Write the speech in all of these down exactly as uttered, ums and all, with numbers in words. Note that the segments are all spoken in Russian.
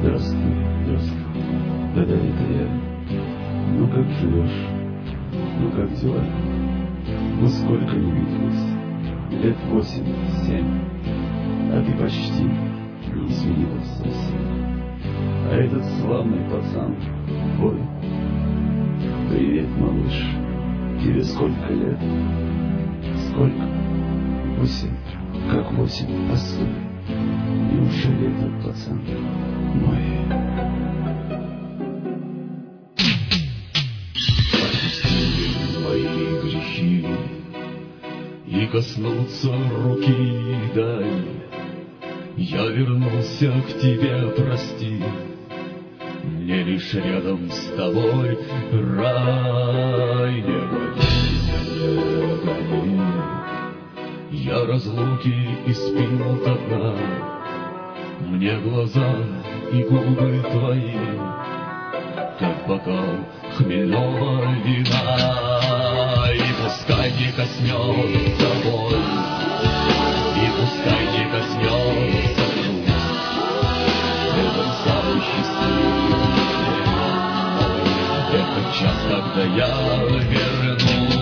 Здравствуй, здравствуй, да-да, это я. Ну как живешь? Ну как дела? Ну сколько не виделись? Лет восемь, семь. А ты почти не изменилась совсем. А этот славный пацан твой. Привет, малыш. Тебе сколько лет? Сколько? Восемь. Как восемь? Постой. Неужели этот пацан мой? Отпусти мои грехи и коснуться руки дай. Я вернулся к тебе, прости. Мне лишь рядом с тобой рай. Не гони, не гони. Я разлуки испил до дна. Мне глаза и губы твои, как бокал хмельного вина. И пускай не коснется боль, и пускай не коснется грусть. Это самый счастливый день мой, это час, когда я вернусь.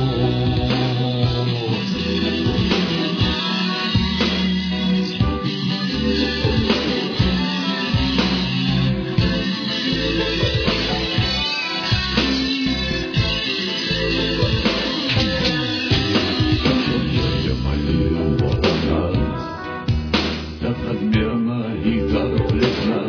Надменно и так бледна,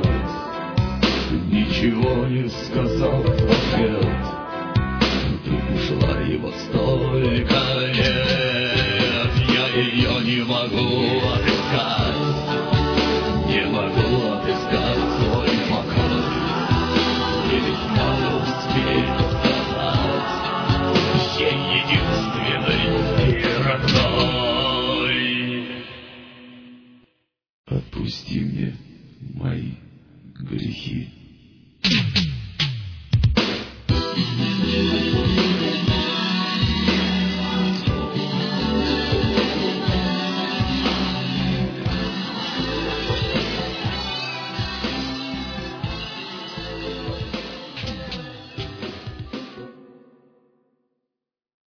ничего не сказал в ответ. Ты ушла, и вот столько лет я ее не могу отыскать, не могу отыскать свой покой. И ведь надо успеть сказать ей единственной и родной. Отпусти мне мои грехи.